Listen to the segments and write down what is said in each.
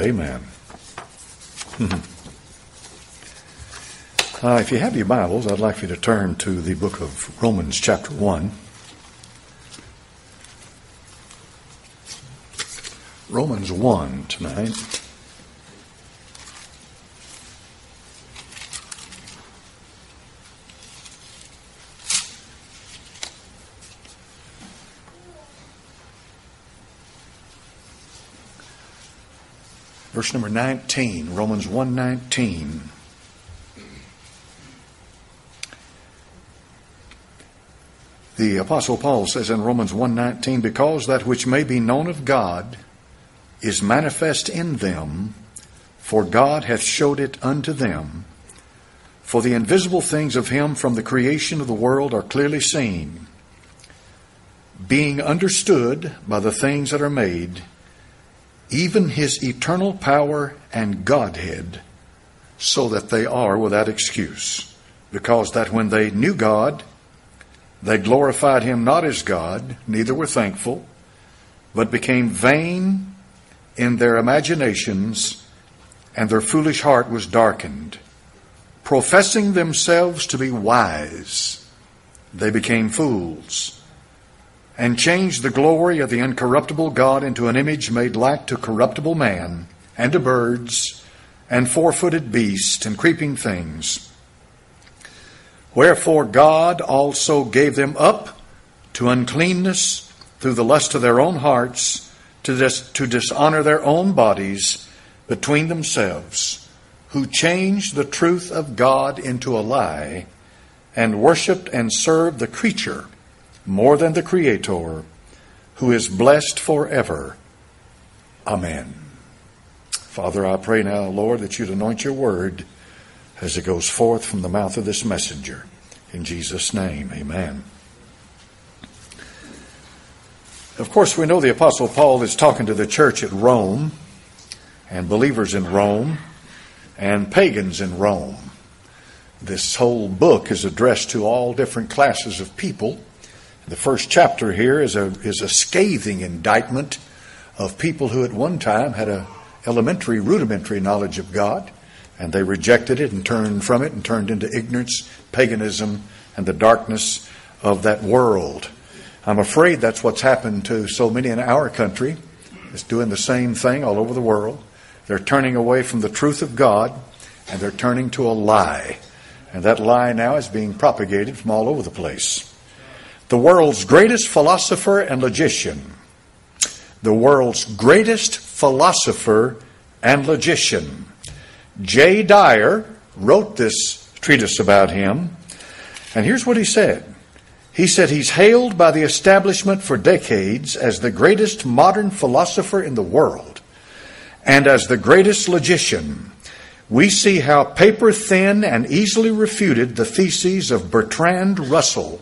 Amen. If you have your Bibles, I'd like you to turn to the book of Romans chapter 1. Romans 1 tonight. Verse number 19, Romans 1:19. The Apostle Paul says in Romans 1:19, because that which may be known of God is manifest in them, for God hath showed it unto them. For the invisible things of him from the creation of the world are clearly seen, being understood by the things that are made, even his eternal power and Godhead, so that they are without excuse. Because that when they knew God, they glorified him not as God, neither were thankful, but became vain in their imaginations, and their foolish heart was darkened. Professing themselves to be wise, they became fools, and changed the glory of the incorruptible God into an image made like to corruptible man, and to birds, and four-footed beasts, and creeping things. Wherefore God also gave them up to uncleanness through the lust of their own hearts, to dishonor their own bodies between themselves, who changed the truth of God into a lie, and worshipped and served the creature more than the Creator, who is blessed forever. Amen. Father, I pray now, Lord, that you'd anoint your word as it goes forth from the mouth of this messenger. In Jesus' name, amen. Of course, we know the Apostle Paul is talking to the church at Rome, and believers in Rome, and pagans in Rome. This whole book is addressed to all different classes of people. The first chapter here is a scathing indictment of people who at one time had a rudimentary knowledge of God, and they rejected it and turned from it and turned into ignorance, paganism, and the darkness of that world. I'm afraid that's what's happened to so many in our country. It's doing the same thing all over the world. They're turning away from the truth of God, and they're turning to a lie. And that lie now is being propagated from all over the place. The world's greatest philosopher and logician. The world's greatest philosopher and logician. J. Dyer wrote this treatise about him. And here's what he said. He said he's hailed by the establishment for decades as the greatest modern philosopher in the world and as the greatest logician. We see how paper-thin and easily refuted the theses of Bertrand Russell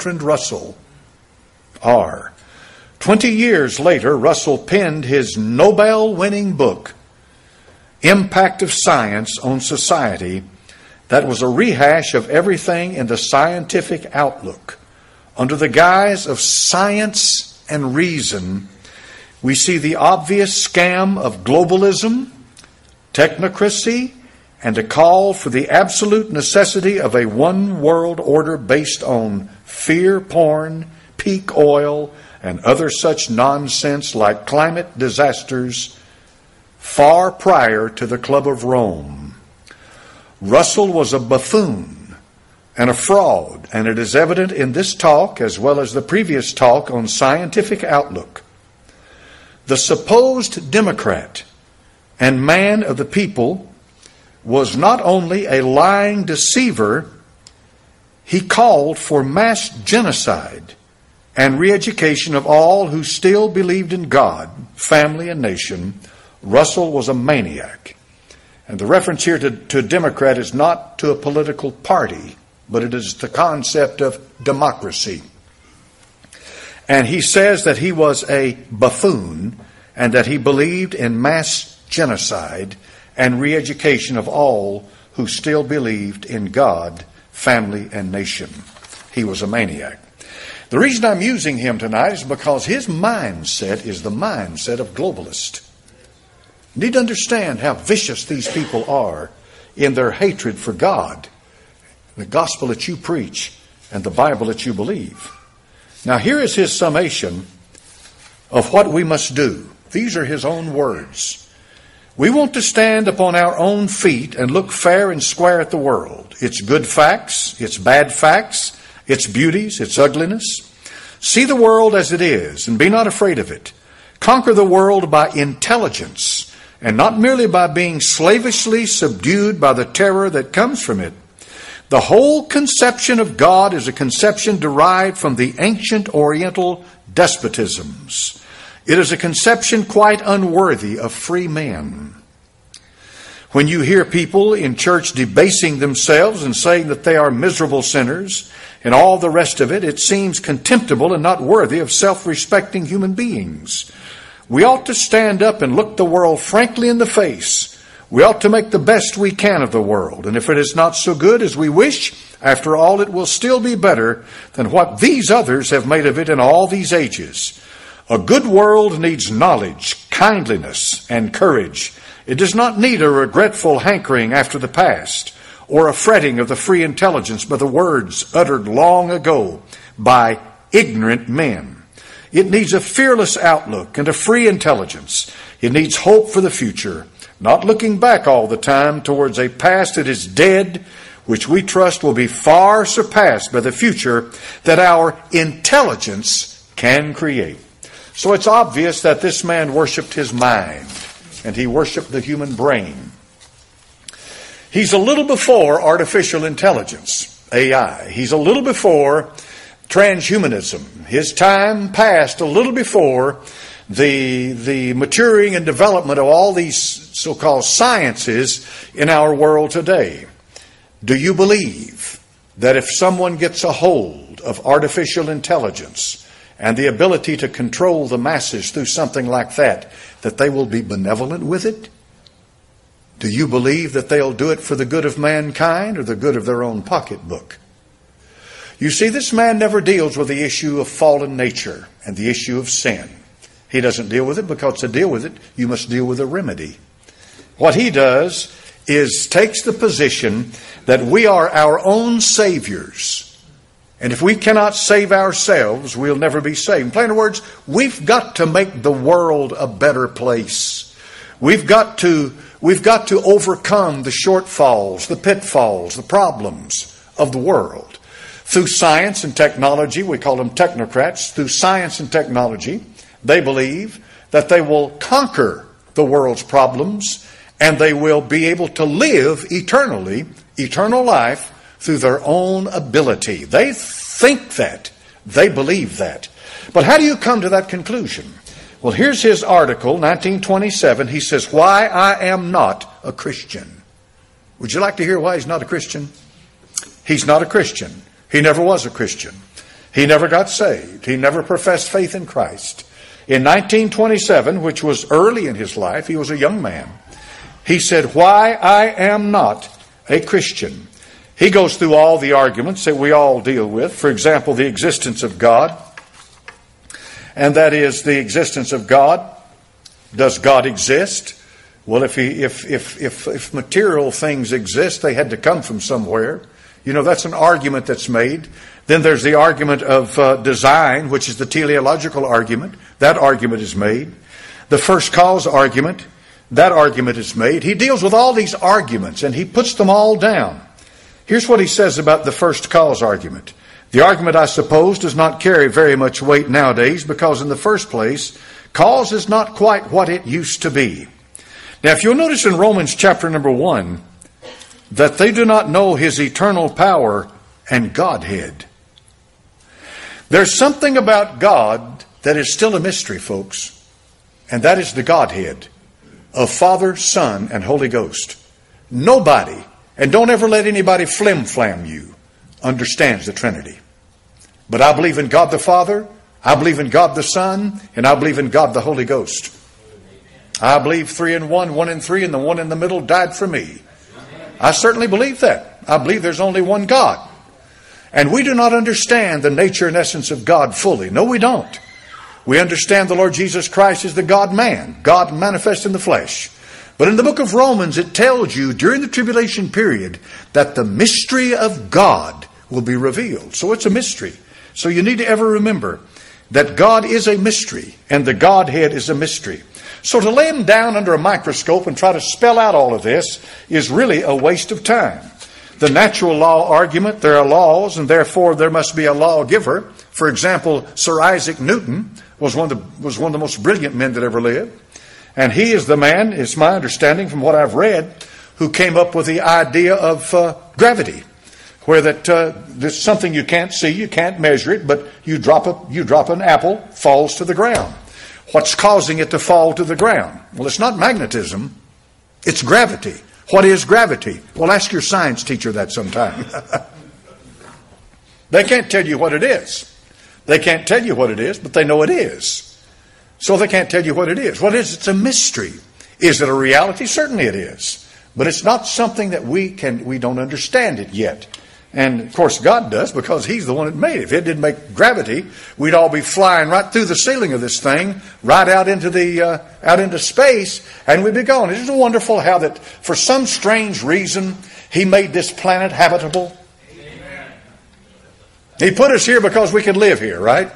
are. 20 years later, Russell penned his Nobel-winning book, Impact of Science on Society, that was a rehash of everything in the scientific outlook. Under the guise of science and reason, we see the obvious scam of globalism, technocracy, and a call for the absolute necessity of a one-world order based on fear porn, peak oil, and other such nonsense like climate disasters far prior to the Club of Rome. Russell was a buffoon and a fraud, and it is evident in this talk as well as the previous talk on scientific outlook. The supposed Democrat and man of the people was not only a lying deceiver, he called for mass genocide and re-education of all who still believed in God, family, and nation. Russell was a maniac. And the reference here to Democrat is not to a political party, but it is the concept of democracy. And he says that he was a buffoon and that he believed in mass genocide and re-education of all who still believed in God, family, and nation. He was a maniac. The reason I'm using him tonight is because his mindset is the mindset of globalist. You need to understand how vicious these people are in their hatred for God, the gospel that you preach, and the Bible that you believe. Now here is his summation of what we must do. These are his own words. We want to stand upon our own feet and look fair and square at the world. Its good facts, its bad facts, its beauties, its ugliness. See the world as it is and be not afraid of it. Conquer the world by intelligence and not merely by being slavishly subdued by the terror that comes from it. The whole conception of God is a conception derived from the ancient Oriental despotisms. It is a conception quite unworthy of free men. When you hear people in church debasing themselves and saying that they are miserable sinners and all the rest of it, it seems contemptible and not worthy of self-respecting human beings. We ought to stand up and look the world frankly in the face. We ought to make the best we can of the world. And if it is not so good as we wish, after all, it will still be better than what these others have made of it in all these ages. A good world needs knowledge, kindliness, and courage. It does not need a regretful hankering after the past or a fretting of the free intelligence by the words uttered long ago by ignorant men. It needs a fearless outlook and a free intelligence. It needs hope for the future, not looking back all the time towards a past that is dead, which we trust will be far surpassed by the future that our intelligence can create. So it's obvious that this man worshiped his mind, and he worshiped the human brain. He's a little before artificial intelligence, AI. He's a little before transhumanism. His time passed a little before the maturing and development of all these so-called sciences in our world today. Do you believe that if someone gets a hold of artificial intelligence and the ability to control the masses through something like that they will be benevolent with it? Do you believe that they'll do it for the good of mankind or the good of their own pocketbook? You see, this man never deals with the issue of fallen nature and the issue of sin. He doesn't deal with it because to deal with it, you must deal with a remedy. What he does is takes the position that we are our own saviors. And if we cannot save ourselves, we'll never be saved. In plain words, we've got to make the world a better place. We've got to overcome the shortfalls, the pitfalls, the problems of the world. Through science and technology, we call them technocrats, through science and technology, they believe that they will conquer the world's problems and they will be able to live eternally, eternal life, through their own ability. They think that. They believe that. But how do you come to that conclusion? Well, here's his article, 1927. He says, "Why I am not a Christian." Would you like to hear why he's not a Christian? He's not a Christian. He never was a Christian. He never got saved. He never professed faith in Christ. In 1927, which was early in his life, he was a young man. He said, "Why I am not a Christian." He goes through all the arguments that we all deal with. For example, the existence of God. And that is the existence of God. Does God exist? Well, if material things exist, they had to come from somewhere. You know, that's an argument that's made. Then there's the argument of design, which is the teleological argument. That argument is made. The first cause argument, that argument is made. He deals with all these arguments and he puts them all down. Here's what he says about the first cause argument. The argument, I suppose, does not carry very much weight nowadays because, in the first place, cause is not quite what it used to be. Now, if you'll notice in Romans chapter number 1, that they do not know his eternal power and Godhead. There's something about God that is still a mystery, folks, and that is the Godhead of Father, Son, and Holy Ghost. Nobody, and don't ever let anybody flim-flam you, understands the Trinity. But I believe in God the Father, I believe in God the Son, and I believe in God the Holy Ghost. I believe 3 in 1, 1 in 3, and the one in the middle died for me. I certainly believe that. I believe there's only one God. And we do not understand the nature and essence of God fully. No, we don't. We understand the Lord Jesus Christ is the God-man, God manifest in the flesh. But in the book of Romans, it tells you during the tribulation period that the mystery of God will be revealed. So it's a mystery. So you need to ever remember that God is a mystery and the Godhead is a mystery. So to lay him down under a microscope and try to spell out all of this is really a waste of time. The natural law argument, there are laws and therefore there must be a lawgiver. For example, Sir Isaac Newton was one of the most brilliant men that ever lived. And he is the man, it's my understanding from what I've read, who came up with the idea of gravity. Where there's something you can't see, you can't measure it, but you drop an apple, falls to the ground. What's causing it to fall to the ground? Well, it's not magnetism, it's gravity. What is gravity? Well, ask your science teacher that sometime. They can't tell you what it is. They can't tell you what it is, but they know it is. So they can't tell you what it is. What is it? It's a mystery. Is it a reality? Certainly it is. But it's not something that we don't understand it yet. And of course God does, because He's the one that made it. If it didn't make gravity, we'd all be flying right through the ceiling of this thing, right out into space, and we'd be gone. Isn't it wonderful how that for some strange reason He made this planet habitable? Amen. He put us here because we could live here, right?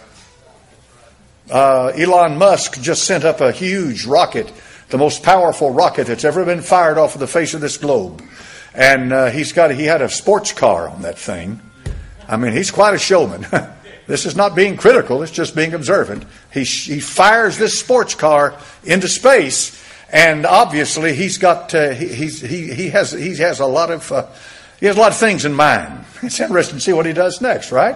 Elon Musk just sent up a huge rocket, the most powerful rocket that's ever been fired off of the face of this globe. And he had a sports car on that thing. I mean, he's quite a showman. This is not being critical, it's just being observant. He fires this sports car into space, and obviously he has a lot of things in mind. It's interesting to see what he does next, right?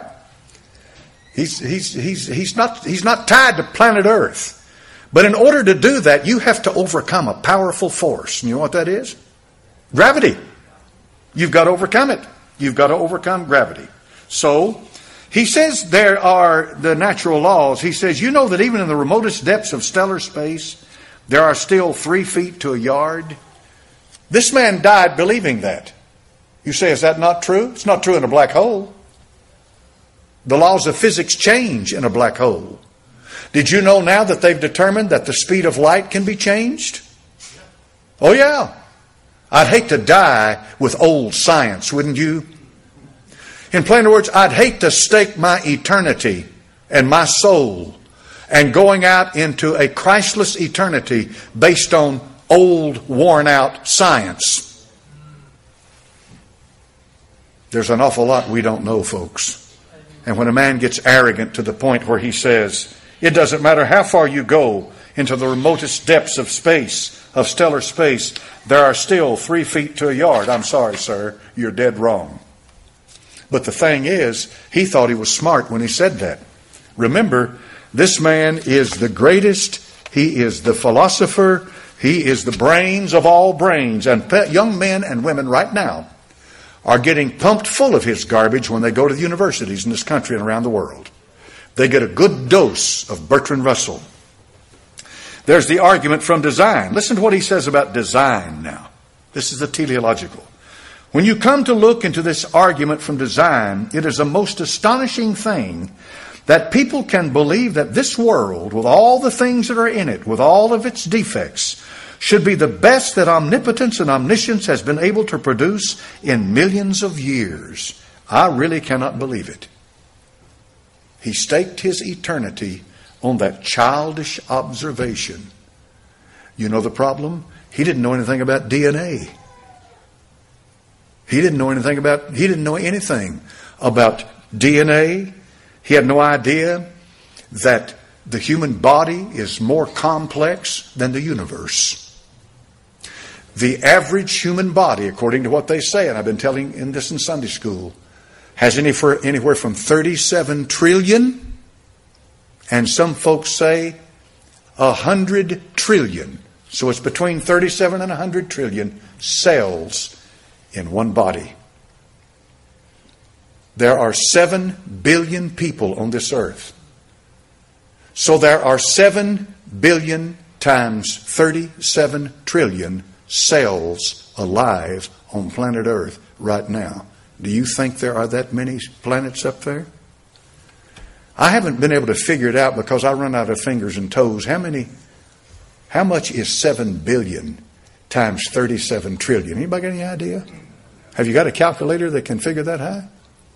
He's not tied to planet Earth. But in order to do that, you have to overcome a powerful force. And you know what that is? Gravity. You've got to overcome it. You've got to overcome gravity. So, he says there are the natural laws. He says, you know that even in the remotest depths of stellar space, there are still 3 feet to a yard. This man died believing that. You say, is that not true? It's not true in a black hole. The laws of physics change in a black hole. Did you know now that they've determined that the speed of light can be changed? Oh yeah. I'd hate to die with old science, wouldn't you? In plain words, I'd hate to stake my eternity and my soul and going out into a Christless eternity based on old, worn-out science. There's an awful lot we don't know, folks. And when a man gets arrogant to the point where he says, it doesn't matter how far you go into the remotest depths of space, of stellar space, there are still 3 feet to a yard. I'm sorry, sir, you're dead wrong. But the thing is, he thought he was smart when he said that. Remember, this man is the greatest. He is the philosopher. He is the brains of all brains. And young men and women right now are getting pumped full of his garbage when they go to the universities in this country and around the world. They get a good dose of Bertrand Russell. There's the argument from design. Listen to what he says about design now. This is the teleological. When you come to look into this argument from design, it is a most astonishing thing that people can believe that this world, with all the things that are in it, with all of its defects, should be the best that omnipotence and omniscience has been able to produce in millions of years. I really cannot believe it. He staked his eternity on that childish observation. You know the problem? He didn't know anything about DNA. He didn't know anything about DNA. He had no idea that the human body is more complex than the universe. The average human body, according to what they say, and I've been telling in this in Sunday school, has anywhere from 37 trillion, and some folks say 100 trillion. So it's between 37 and 100 trillion cells in one body. There are 7 billion people on this earth. So there are 7 billion times 37 trillion cells alive on planet Earth right now. Do you think there are that many planets up there? I haven't been able to figure it out because I run out of fingers and toes. How much is 7 billion times 37 trillion. Anybody got any idea? Have you got a calculator that can figure that high?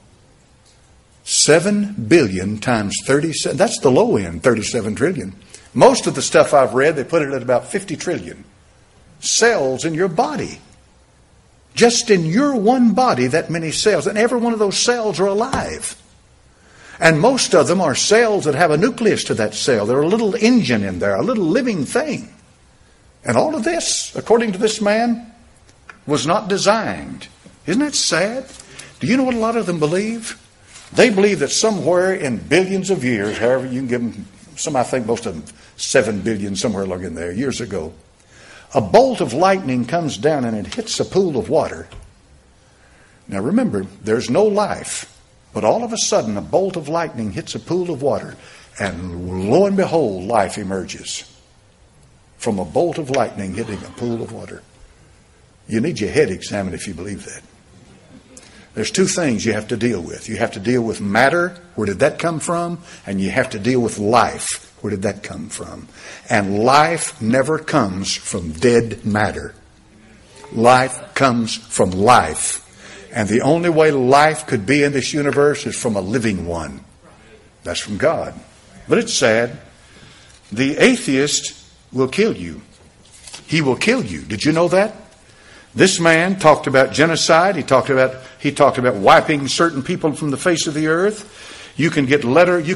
7 billion times 37. That's the low end, 37 trillion. Most of the stuff I've read, they put it at about 50 trillion. Cells in your body. Just in your one body, that many cells. And every one of those cells are alive. And most of them are cells that have a nucleus to that cell. There's a little engine in there, a little living thing. And all of this, according to this man, was not designed. Isn't that sad? Do you know what a lot of them believe? They believe that somewhere in billions of years, however you can give them, I think most of them 7 billion, somewhere along in there, years ago, a bolt of lightning comes down and it hits a pool of water. Now remember, there's no life, but all of a sudden a bolt of lightning hits a pool of water, and lo and behold, life emerges from a bolt of lightning hitting a pool of water. You need your head examined if you believe that. There's two things you have to deal with. You have to deal with matter, where did that come from? And you have to deal with life, where did that come from? And life never comes from dead matter. Life comes from life. And the only way life could be in this universe is from a living one. That's from God. But it's sad. The atheist will kill you. He will kill you. Did you know that? This man talked about genocide. He talked about wiping certain people from the face of the earth. You can get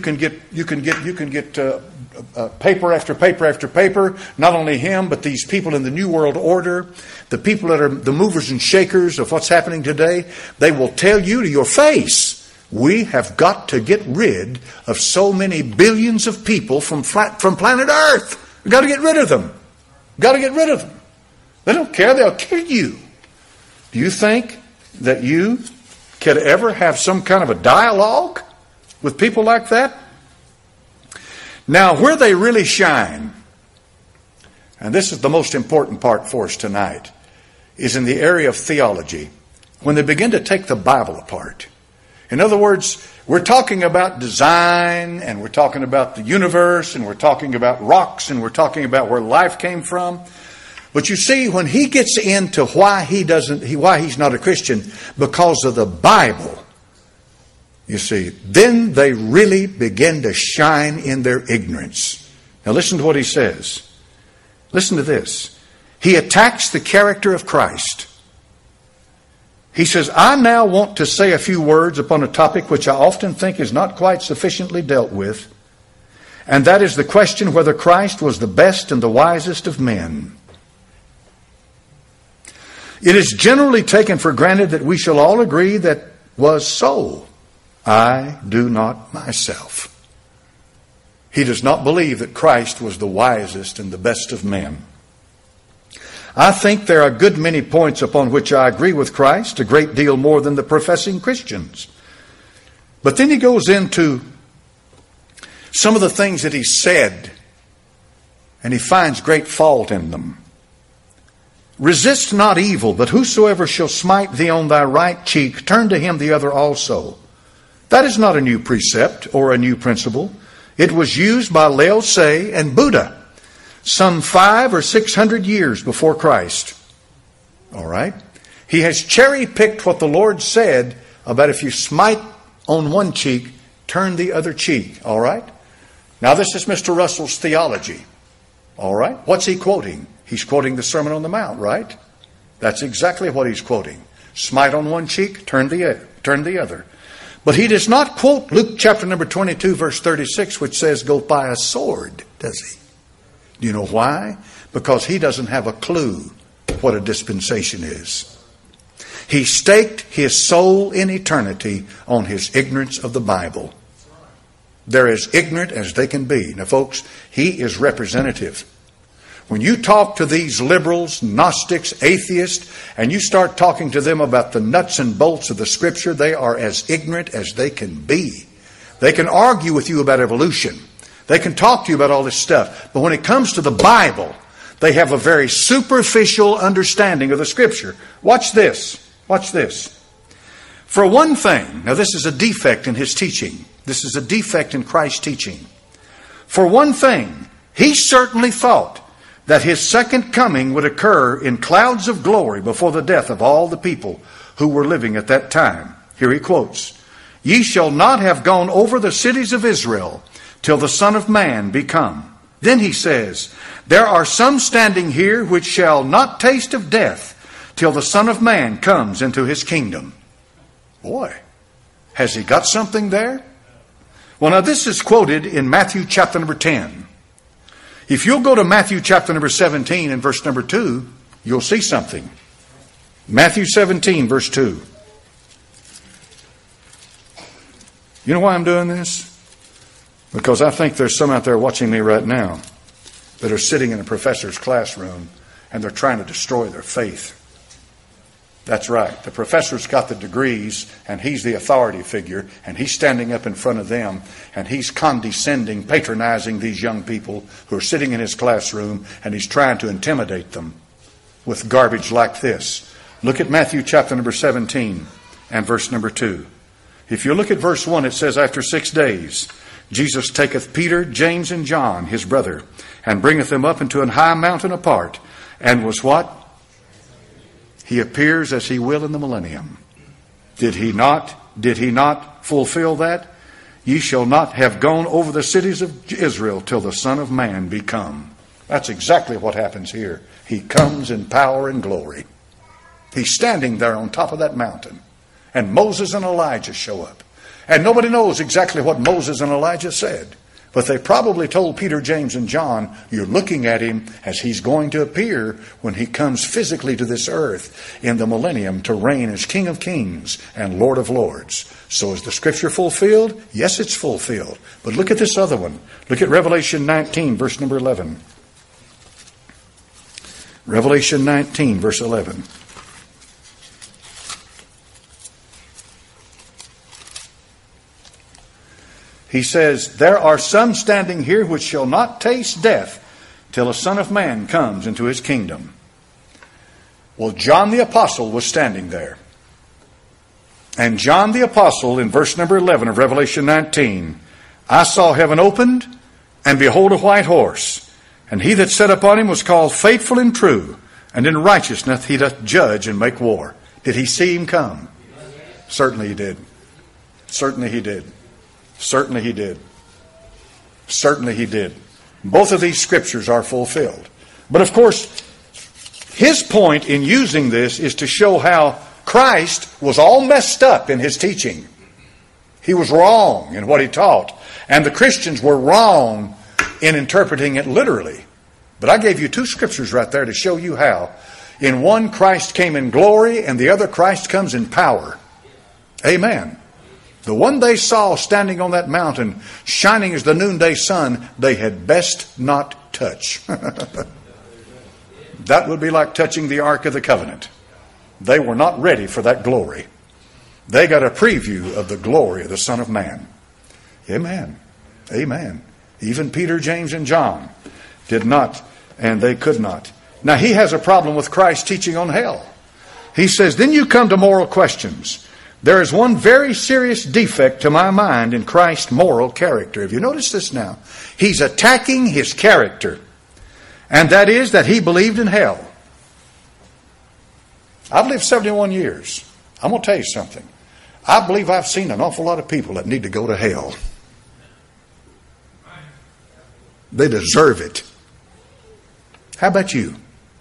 paper after paper after paper. Not only him, but these people in the New World Order, the people that are the movers and shakers of what's happening today. They will tell you to your face, we have got to get rid of so many billions of people from planet Earth. We've got to get rid of them. Got to get rid of them. They don't care. They'll kill you. Do you think that you could ever have some kind of a dialogue with people like that? Now, where they really shine, and this is the most important part for us tonight, is in the area of theology. When they begin to take the Bible apart. In other words, we're talking about design, and we're talking about the universe, and we're talking about rocks, and we're talking about where life came from. But you see, when he gets into why he's not a Christian, because of the Bible, you see, then they really begin to shine in their ignorance. Now listen to what he says. Listen to this. He attacks the character of Christ. He says, I now want to say a few words upon a topic which I often think is not quite sufficiently dealt with, and that is the question whether Christ was the best and the wisest of men. It is generally taken for granted that we shall all agree that was so. I do not myself. He does not believe that Christ was the wisest and the best of men. I think there are a good many points upon which I agree with Christ, a great deal more than the professing Christians. But then he goes into some of the things that he said, and he finds great fault in them. Resist not evil, but whosoever shall smite thee on thy right cheek, turn to him the other also. That is not a new precept or a new principle. It was used by Lao Tse and Buddha some 500 or 600 years before Christ. All right? He has cherry-picked what the Lord said about if you smite on one cheek, turn the other cheek. All right? Now this is Mr. Russell's theology. All right? What's he quoting? He's quoting the Sermon on the Mount, right? That's exactly what he's quoting. Smite on one cheek, turn the other. But he does not quote Luke chapter number 22, verse 36, which says, go buy a sword, does he? Do you know why? Because he doesn't have a clue what a dispensation is. He staked his soul in eternity on his ignorance of the Bible. They're as ignorant as they can be. Now, folks, he is representative. When you talk to these liberals, Gnostics, atheists, and you start talking to them about the nuts and bolts of the Scripture, they are as ignorant as they can be. They can argue with you about evolution. They can talk to you about all this stuff. But when it comes to the Bible, they have a very superficial understanding of the Scripture. Watch this. Watch this. For one thing, now this is a defect in his teaching. This is a defect in Christ's teaching. For one thing, he certainly thought that his second coming would occur in clouds of glory before the death of all the people who were living at that time. Here he quotes, "Ye shall not have gone over the cities of Israel till the Son of Man be come." Then he says, "There are some standing here which shall not taste of death till the Son of Man comes into his kingdom." Boy, has he got something there? Well, now this is quoted in Matthew chapter number 10. If you'll go to Matthew chapter number 17 and verse number 2, you'll see something. Matthew 17, verse 2. You know why I'm doing this? Because I think there's some out there watching me right now that are sitting in a professor's classroom and they're trying to destroy their faith. That's right. The professor's got the degrees and he's the authority figure and he's standing up in front of them and he's condescending, patronizing these young people who are sitting in his classroom, and he's trying to intimidate them with garbage like this. Look at Matthew chapter number 17 and verse number 2. If you look at verse 1, it says, "After 6 days, Jesus taketh Peter, James, and John, his brother, and bringeth them up into an high mountain apart, and was" what? He appears as he will in the millennium. Did he not fulfill that? "Ye shall not have gone over the cities of Israel till the Son of Man be come." That's exactly what happens here. He comes in power and glory. He's standing there on top of that mountain. And Moses and Elijah show up. And nobody knows exactly what Moses and Elijah said. But they probably told Peter, James, and John, "You're looking at him as he's going to appear when he comes physically to this earth in the millennium to reign as King of Kings and Lord of Lords." So is the scripture fulfilled? Yes, it's fulfilled. But look at this other one. Look at Revelation 19, verse number 11. Revelation 19, verse 11. He says, "There are some standing here which shall not taste death till the Son of Man comes into his kingdom." Well, John the Apostle was standing there. And John the Apostle, in verse number 11 of Revelation 19, "I saw heaven opened, and behold a white horse, and he that sat upon him was called Faithful and True, and in righteousness he doth judge and make war." Did he see him come? Certainly he did. Certainly he did. Certainly he did. Certainly he did. Both of these scriptures are fulfilled. But of course, his point in using this is to show how Christ was all messed up in his teaching. He was wrong in what he taught. And the Christians were wrong in interpreting it literally. But I gave you 2 scriptures right there to show you how. In one, Christ came in glory, and the other, Christ comes in power. Amen. The one they saw standing on that mountain, shining as the noonday sun, they had best not touch. That would be like touching the Ark of the Covenant. They were not ready for that glory. They got a preview of the glory of the Son of Man. Amen. Amen. Even Peter, James, and John did not, and they could not. Now, he has a problem with Christ teaching on hell. He says, "Then you come to moral questions. There is one very serious defect to my mind in Christ's moral character." Have you noticed this now? He's attacking his character. And that is that he believed in hell. I've lived 71 years. I'm going to tell you something. I believe I've seen an awful lot of people that need to go to hell. They deserve it. How about you?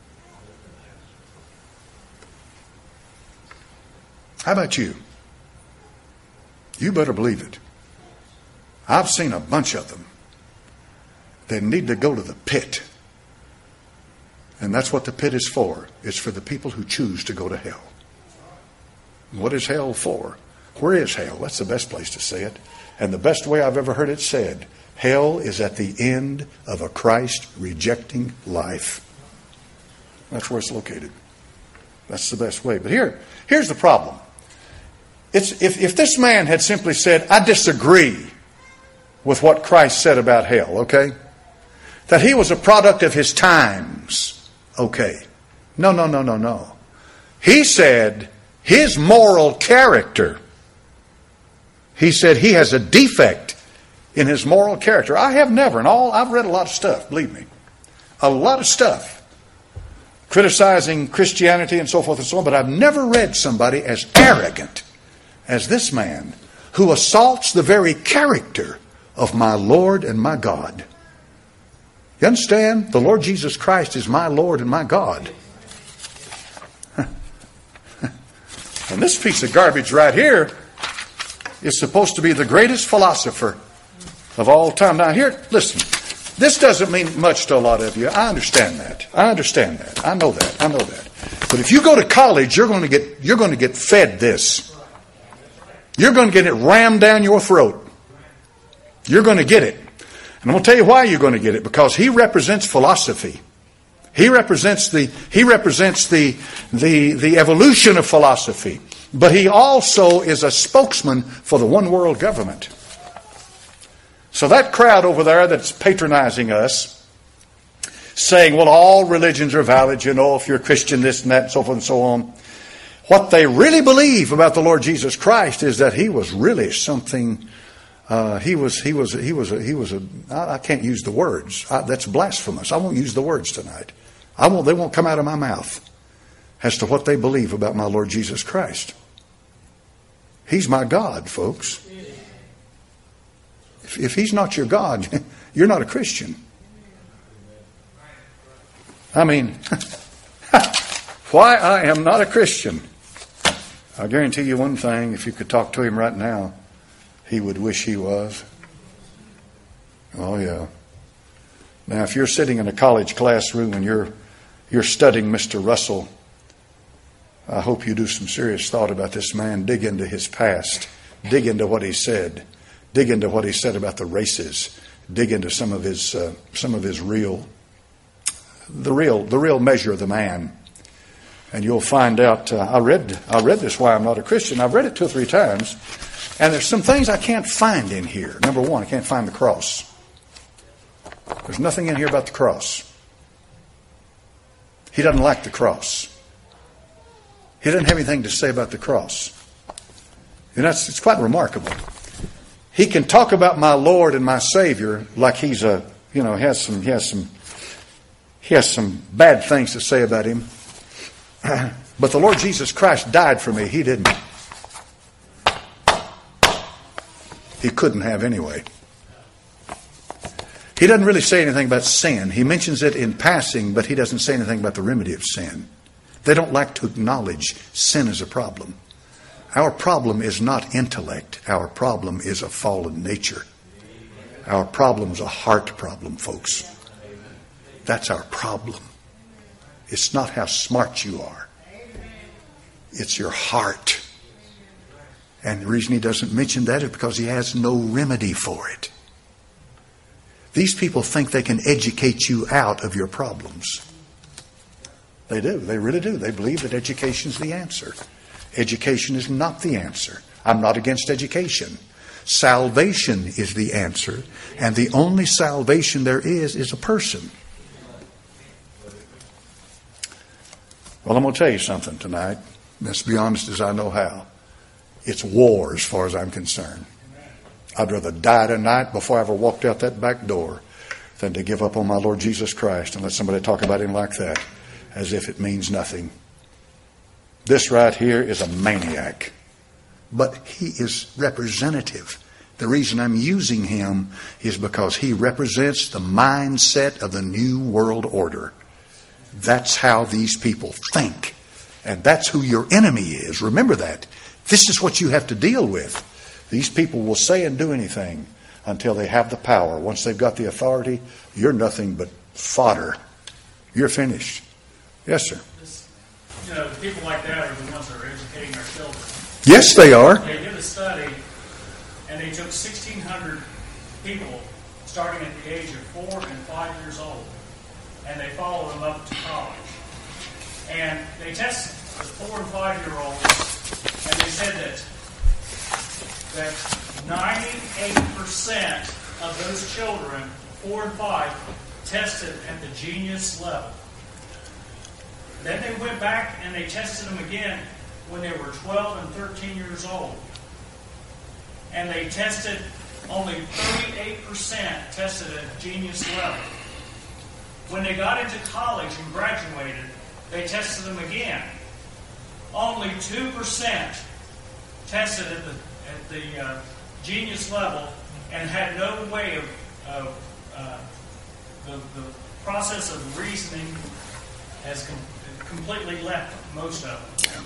How about you? You better believe it. I've seen a bunch of them that need to go to the pit. And that's what the pit is for. It's for the people who choose to go to hell. What is hell for? Where is hell? That's the best place to say it. And the best way I've ever heard it said, hell is at the end of a Christ-rejecting life. That's where it's located. That's the best way. But here's the problem. If this man had simply said, "I disagree with what Christ said about hell," okay? That he was a product of his times, okay? No. He said his moral character. He said he has a defect in his moral character. I have never, I've read a lot of stuff, believe me. a lot of stuff criticizing Christianity and so forth and so on, but I've never read somebody as arrogant as this man who assaults the very character of my Lord and my God. You understand? The Lord Jesus Christ is my Lord and my God. And this piece of garbage right here is supposed to be the greatest philosopher of all time. Now here, listen, this doesn't mean much to a lot of you. I understand that. I know that. But if you go to college, you're going to get fed this. You're going to get it rammed down your throat. You're going to get it. And I'm going to tell you why you're going to get it. Because he represents philosophy. He represents the evolution of philosophy. But he also is a spokesman for the one world government. So that crowd over there that's patronizing us, saying, well, all religions are valid, you know, if you're a Christian, this and that, and so forth and so on. What they really believe about the Lord Jesus Christ is that he was really something. I can't use the words. That's blasphemous. I won't use the words tonight. They won't come out of my mouth as to what they believe about my Lord Jesus Christ. He's my God, folks. If he's not your God, you're not a Christian. I mean, why I am not a Christian. I guarantee you one thing, if you could talk to him right now, he would wish he was. Oh, yeah. Now, if you're sitting in a college classroom and you're studying Mr. Russell, I hope you do some serious thought about this man. Dig into his past. Dig into what he said. Dig into what he said about the races. Dig into some of his real measure of the man. And you'll find out, I read this, Why I'm Not a Christian. I've read it 2 or 3 times. And there's some things I can't find in here. Number one, I can't find the cross. There's nothing in here about the cross. He doesn't like the cross. He doesn't have anything to say about the cross. And it's quite remarkable. He can talk about my Lord and my Savior like he's he has some bad things to say about him. But the Lord Jesus Christ died for me. He didn't. He couldn't have anyway. He doesn't really say anything about sin. He mentions it in passing, but he doesn't say anything about the remedy of sin. They don't like to acknowledge sin as a problem. Our problem is not intellect. Our problem is a fallen nature. Our problem is a heart problem, folks. That's our problem. It's not how smart you are. It's your heart. And the reason he doesn't mention that is because he has no remedy for it. These people think they can educate you out of your problems. They do. They really do. They believe that education is the answer. Education is not the answer. I'm not against education. Salvation is the answer. And the only salvation there is a person. Well, I'm going to tell you something tonight. Let's be honest as I know how. It's war as far as I'm concerned. I'd rather die tonight before I ever walked out that back door than to give up on my Lord Jesus Christ and let somebody talk about him like that as if it means nothing. This right here is a maniac. But he is representative. The reason I'm using him is because he represents the mindset of the New World Order. That's how these people think. And that's who your enemy is. Remember that. This is what you have to deal with. These people will say and do anything until they have the power. Once they've got the authority, you're nothing but fodder. You're finished. Yes, sir. People like that are the ones that are educating our children. Yes, they are. They did a study, and they took 1,600 people starting at the age of 4 and 5 years old, and they followed them up to college. And they tested the 4 and 5-year-olds, and they said that 98% of those children, 4 and 5, tested at the genius level. Then they went back and they tested them again when they were 12 and 13 years old. And they tested, only 38% tested at genius level. When they got into college and graduated, they tested them again. Only 2% tested at the genius level and had no way of the process of reasoning has completely left most of them.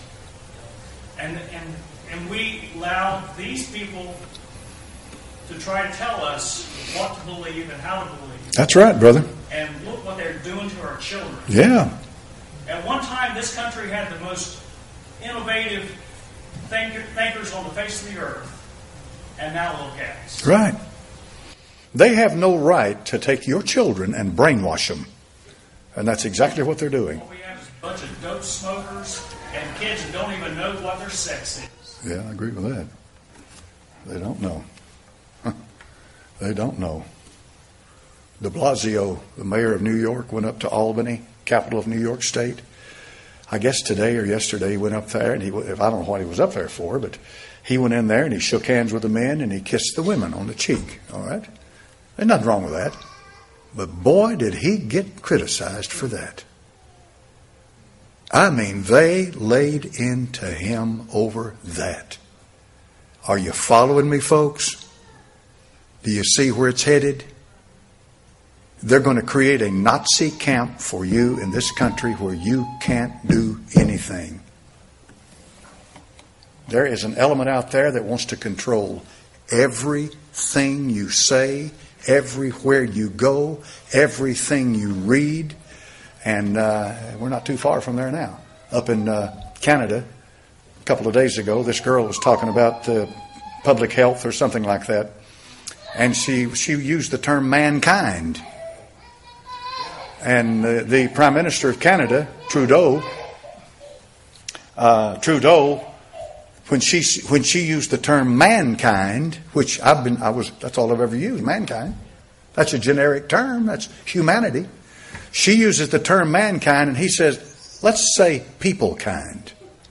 And we allow these people to try to tell us what to believe and how to believe. That's right, brother. And look what they're doing to our children. Yeah. At one time, this country had the most innovative thinkers on the face of the earth. And now look at us. Right. They have no right to take your children and brainwash them. And that's exactly what they're doing. What we have is a bunch of dope smokers and kids that don't even know what their sex is. Yeah, I agree with that. They don't know. They don't know. De Blasio, the mayor of New York, went up to Albany, capital of New York State. I guess today or yesterday he went up there, and I don't know what he was up there for, but he went in there and he shook hands with the men and he kissed the women on the cheek. All right? There's nothing wrong with that. But boy, did he get criticized for that. I mean, they laid into him over that. Are you following me, folks? Do you see where it's headed? They're going to create a Nazi camp for you in this country where you can't do anything. There is an element out there that wants to control everything you say, everywhere you go, everything you read. And we're not too far from there now. Up in Canada, a couple of days ago, this girl was talking about public health or something like that. And she used the term mankind. And the Prime Minister of Canada, Trudeau, when she used the term mankind, which that's all I've ever used, mankind. That's a generic term. That's humanity. She uses the term mankind, and he says, let's say people kind.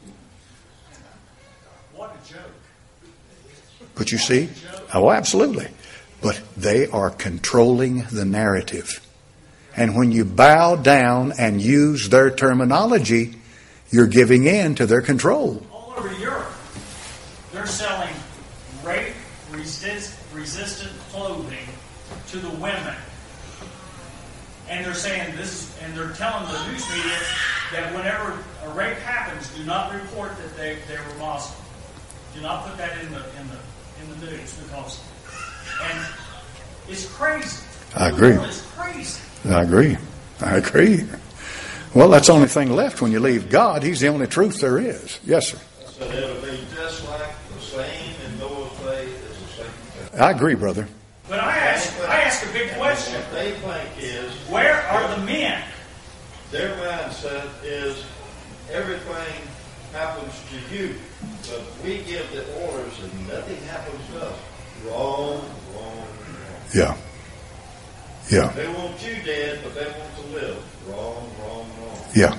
What a joke. But you see? Oh, absolutely. But they are controlling the narrative. And when you bow down and use their terminology, you're giving in to their control. All over Europe, they're selling rape-resistant clothing to the women. And they're saying this, and they're telling the news media that whenever a rape happens, do not report that they were Muslim. Do not put that in the news because, and it's crazy. I agree. The world is crazy. I agree. Well, that's the only thing left when you leave God. He's the only truth there is. Yes, sir. So it'll be just like the same in Noah's day as the same thing. I agree, brother. But I ask a big question. What they think is, Where are the men? their mindset is everything happens to you, but we give the orders and nothing happens to us. Wrong. Yeah. Yeah. They want you dead, but they want to live. Wrong. Yeah.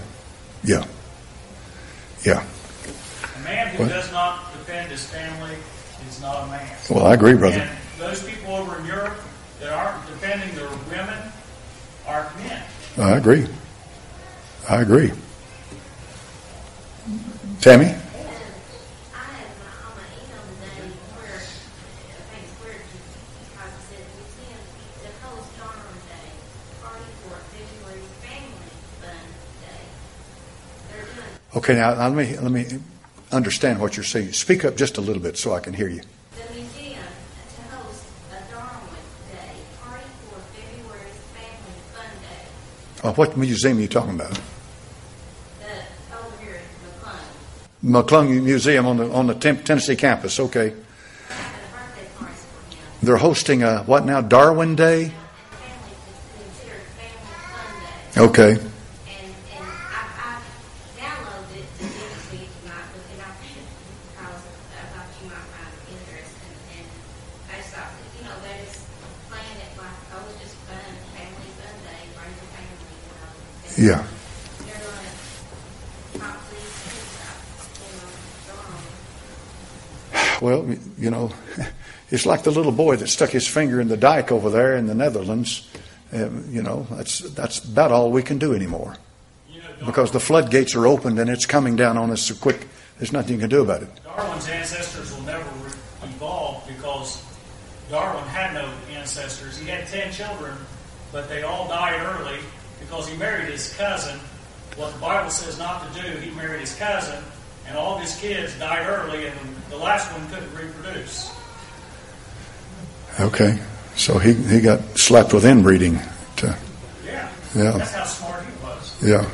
A man who does not defend his family is not a man. Well, I agree, brother. And those people over in Europe that aren't defending their women aren't men. I agree. Tammy? Okay, now let me understand what you're saying. Speak up just a little bit so I can hear you. The museum to host a Darwin Day party for February's Family Fun Day. What museum are you talking about? Over here at McClung Museum on the Tennessee campus. Okay. I had a birthday party for him. They're hosting a what now? Darwin Day. Considered Family Fun Day. Okay. And I downloaded it to give it to you tonight, looking out because I thought you might find it interesting. And I just thought, they just planned it like, it's just fun, family fun day, bring the family, Yeah. They're going to talk to these kids about, Darwin. Well, it's like the little boy that stuck his finger in the dike over there in the Netherlands, That's about all we can do anymore. Because the floodgates are opened and it's coming down on us so quick, there's nothing you can do about it. Darwin's ancestors will never evolve because Darwin had no ancestors. He had 10 children, but they all died early because he married his cousin. What the Bible says not to do, he married his cousin, and all of his kids died early, and the last one couldn't reproduce. Okay, so he got slapped with inbreeding. Yeah. Yeah. That's how smart he was. Yeah.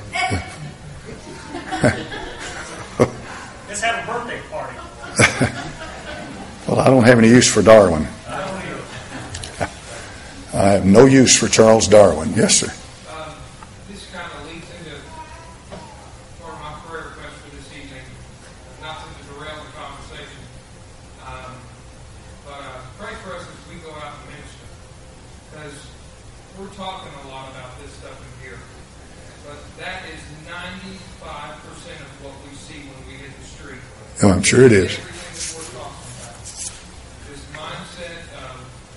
Let's have a birthday party. Well, I don't have any use for Darwin. I don't either. I have no use for Charles Darwin. Yes, sir. This kind of leads into part of my prayer request for this evening, not to derail the conversation, but pray for us as we go out and minister, because we're talking a lot about this stuff in here, but that is 95% of what we see when we hit the street. Oh, I'm sure it is. Everything that we're talking about. This mindset of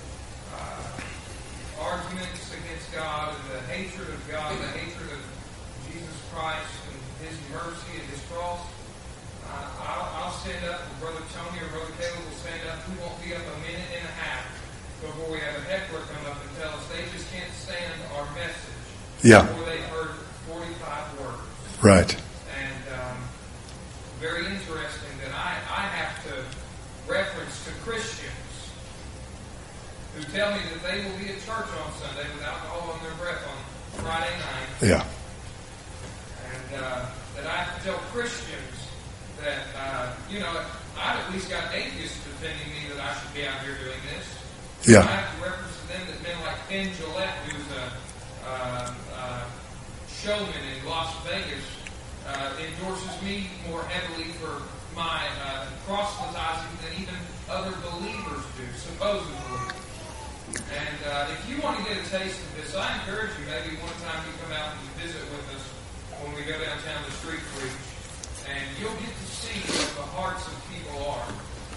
arguments against God, and the hatred of God, the hatred of Jesus Christ and His mercy and His cross. I'll stand up, and Brother Tony or Brother Caleb will stand up. We won't be up a minute and a half before we have a heckler come up and tell us they just can't stand our message before they've heard 45 words. Right. And very interesting that I have to reference to Christians who tell me that they will be at church on Sunday with alcohol on their breath on Friday night. Yeah. And that I have to tell Christians that, I've at least got atheists defending me that I should be out here doing this. Yeah. I have to reference to them that men like Penn Jillette, who's a showman in Las Vegas, endorses me more heavily for my proselytizing than even other believers do, supposed believers. And if you want to get a taste of this, I encourage you, maybe one time you come out and visit with us when we go downtown to street preach, and you'll get to see what the hearts of people are.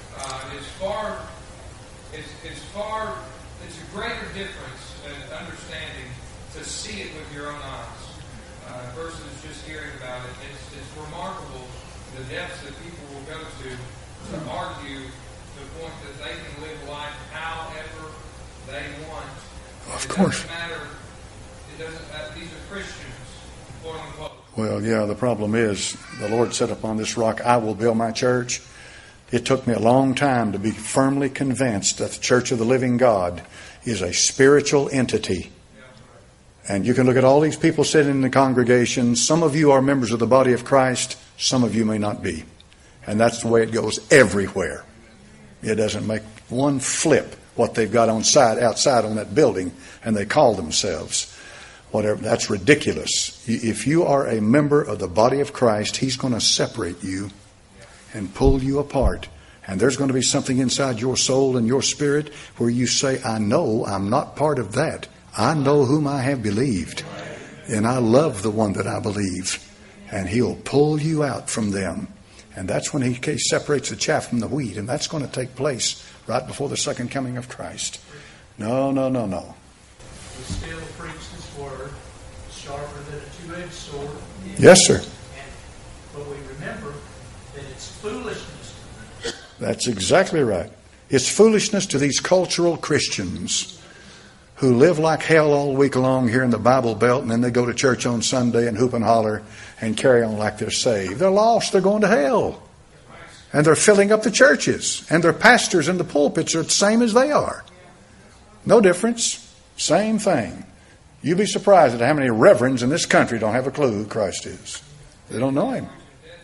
It's a greater difference in understanding to see it with your own eyes versus just hearing about it. It's remarkable the depths that people will go to argue to the point that they can live life however they want. Of course. It doesn't matter. These are Christians, quote unquote. Well, yeah, the problem is the Lord said, upon this rock I will build my church. It took me a long time to be firmly convinced that the Church of the Living God is a spiritual entity. And you can look at all these people sitting in the congregation. Some of you are members of the body of Christ. Some of you may not be. And that's the way it goes everywhere. It doesn't make one flip what they've got outside on that building, and they call themselves whatever. That's ridiculous. If you are a member of the body of Christ, He's going to separate you and pull you apart. And there's going to be something inside your soul and your spirit where you say, I know I'm not part of that. I know whom I have believed. And I love the one that I believe. And He'll pull you out from them. And that's when He separates the chaff from the wheat. And that's going to take place right before the second coming of Christ. No. We still preach His word, sharper than a two-edged sword. Yes, sir. But we remember that it's foolishness. That's exactly right. It's foolishness to these cultural Christians who live like hell all week long here in the Bible Belt, and then they go to church on Sunday and hoop and holler and carry on like they're saved. They're lost. They're going to hell. And they're filling up the churches. And their pastors in the pulpits are the same as they are. No difference. Same thing. You'd be surprised at how many reverends in this country don't have a clue who Christ is. They don't know Him.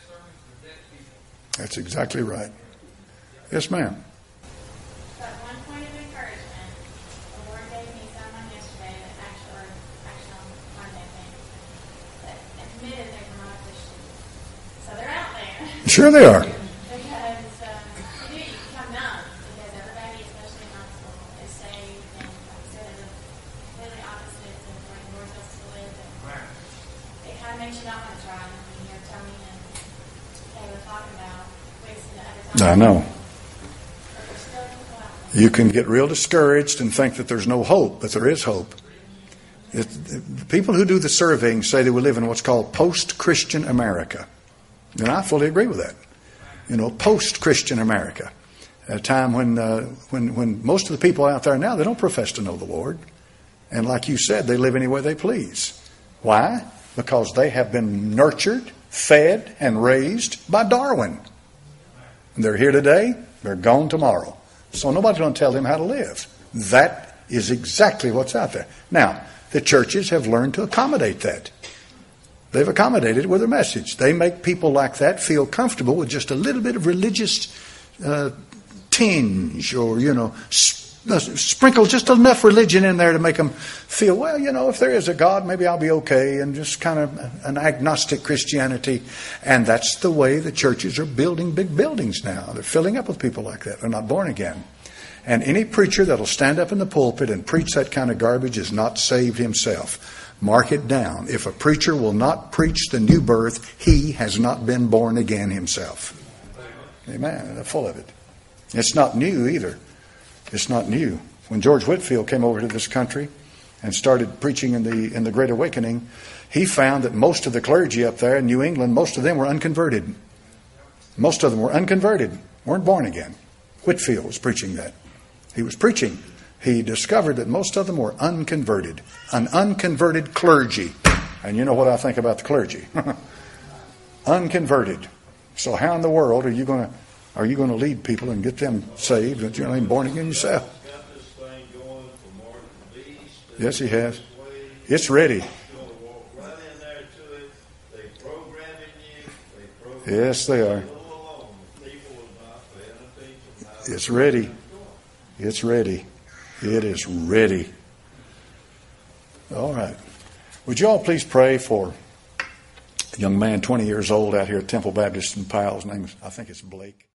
That's exactly right. Yes, ma'am. But one point of encouragement, the Lord gave me someone yesterday that actually on Monday that admitted they were not Christians. So they're out there. Sure they are. Because you become numb. Because everybody, especially in hospital, is saved and, like I said, is completely opposite of where the Lord tells us to live. And it kind of makes you not want to try. I mean, Tony and they were talking about wasting the other time. I know. You can get real discouraged and think that there's no hope, but there is hope. The people who do the surveying say that we live in what's called post-Christian America. And I fully agree with that. You know, post-Christian America. At a time when most of the people out there now, they don't profess to know the Lord. And like you said, they live any way they please. Why? Because they have been nurtured, fed, and raised by Darwin. And they're here today, they're gone tomorrow. So nobody's going to tell them how to live. That is exactly what's out there. Now, the churches have learned to accommodate that. They've accommodated it with a message. They make people like that feel comfortable with just a little bit of religious tinge, or, you know, sprinkle just enough religion in there to make them feel, well, you know, if there is a God, maybe I'll be okay, and just kind of an agnostic Christianity. And that's the way the churches are building big buildings now. They're filling up with people like that. They're not born again. And any preacher that'll stand up in the pulpit and preach that kind of garbage is not saved himself. Mark it down. If a preacher will not preach the new birth, he has not been born again himself. Amen. They're full of it. It's not new either. It's not new. When George Whitefield came over to this country and started preaching in the Great Awakening, he found that most of the clergy up there in New England, most of them were unconverted. Most of them were unconverted, weren't born again. Whitefield was preaching that. He was preaching. He discovered that most of them were unconverted. An unconverted clergy. And you know what I think about the clergy. Unconverted. So how in the world are you going to lead people and get them saved if you're not even born again yourself? Got this thing going from Martin Beast. Yes, he has. It's ready. Going to walk right in there to it. They programming you. Yes, they are. People are not paying attention. It's ready. It's ready. It is ready. All right. Would you all please pray for a young man, 20 years old, out here at Temple Baptist in Powell. His name is, I think it's Blake.